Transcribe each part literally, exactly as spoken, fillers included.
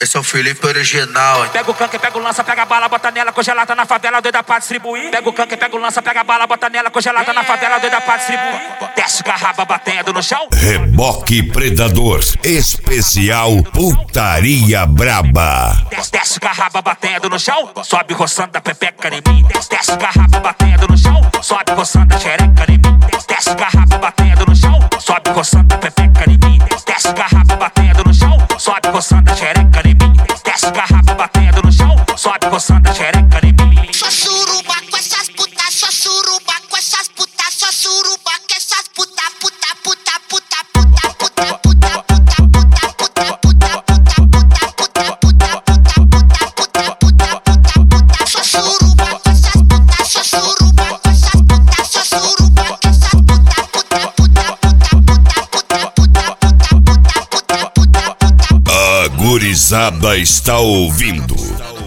Esse é o Felipe original, hein? Pega o canque, pega o lança, pega a bala, bota nela, congelada na favela, doida pra distribuir. Pega o canque, pega o lança, pega a bala, bota nela, congelada na favela, doida pra distribuir. Desce com a raba batendo no chão. Reboque Predador, especial Putaria Braba. Desce, desce com a raba batendo no chão. Sobe roçando a pepeca em mim. Desce, desce com a raba batendo no chão. Sobe roçando a xereca em mim. Desce, desce com a raba batendo no chão. Sobe roçando a pepeca em mim. Desce, desce com a raba batendo no chão. Sobe roçando a xereca em mim. Desce com a raba batendo no chão. Sobe roçando a xereca em mim. Só suruba com essas putas, só suruba com essas putas, só suruba com essas puta, puta, puta, puta, puta, puta, puta, puta, puta, puta, puta, puta, puta, puta, puta, puta, só suruba com essas putas, só suruba com essas putas, só suruba com essas puta, puta, puta, puta, puta, puta, puta, puta. A gurizada está ouvindo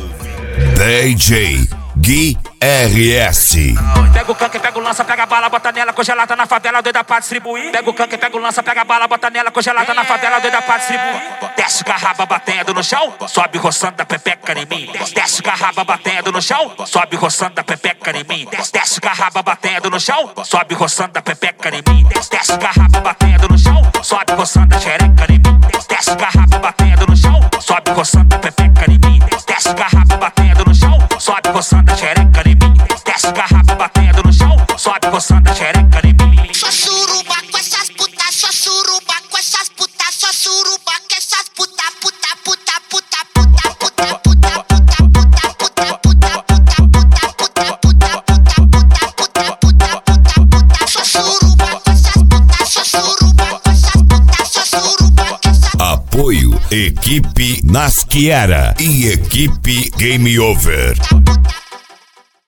D J Gui R S. Pega o canque, pega o lança, pega a bala, bota nela, congelada na favela, doida pra distribuir. Pega o canque, pega o lança, pega a bala, bota nela, congelada na favela, doida pra distribuir. Desce com a raba batendo no chão, sobe roçando a pepeca em mim. Desce, desce com a raba batendo no chão, sobe roçando a pepeca em mim. Desce, desce com a raba batendo no chão, sobe roçando a pepeca em mim. Desce, desce com a raba batendo no chão, sobe roçando a xereca em mim. Desce, desce com a raba batendo no chão, sobe roçando a pepeca em mim. Desce, desce com a raba batendo no chão, sobe roçando a xereca em mim. Desce com a raba batendo no chão, sobe roçando a xereca em mim. Só suruba com essas putas, só suruba com essas putas, só suruba com essas puta, puta, puta, puta, puta, puta, puta, puta, puta, puta, puta, puta, puta, puta, puta, só suruba com essas putas, só suruba com essas putas, só suruba com essas. Apoio Equipe Nasciera e Equipe Game Over.